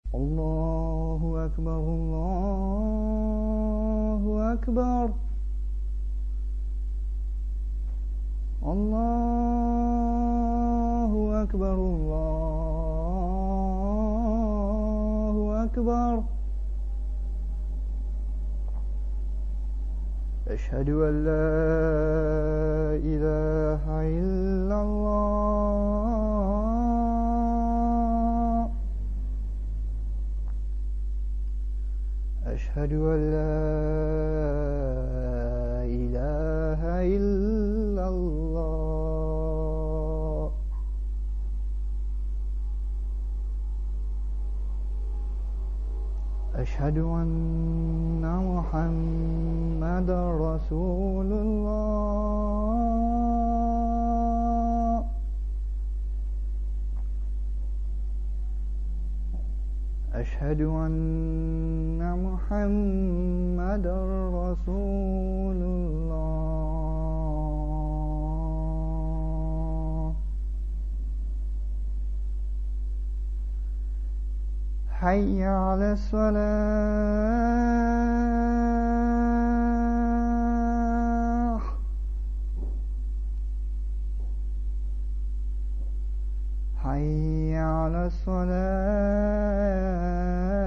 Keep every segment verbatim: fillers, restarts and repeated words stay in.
الله أكبر الله أكبر الله أكبر الله أكبر. أشهد أن لا إله إلا الله. أشهد أن لا إله إلا الله. أشهد أن محمدا رسول الله. أشهد أن محمدا رسول الله. حي على الصلاة. حي على الصلاة.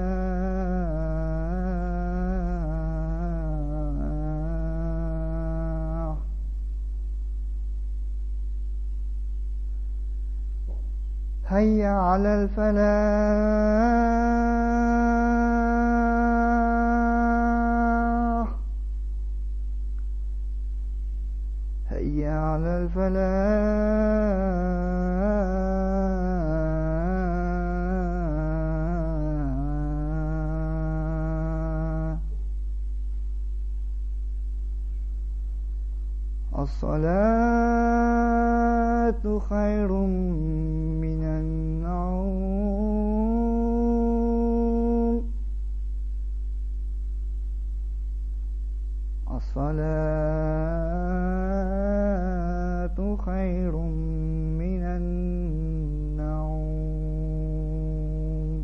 حي على الفلاح. حي على الفلاح. الصلاة خير من النوم. الصلاة خير من النوم.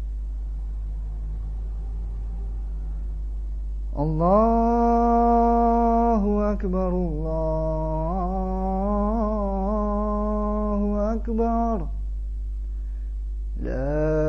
الله أكبر الله أكبر. لا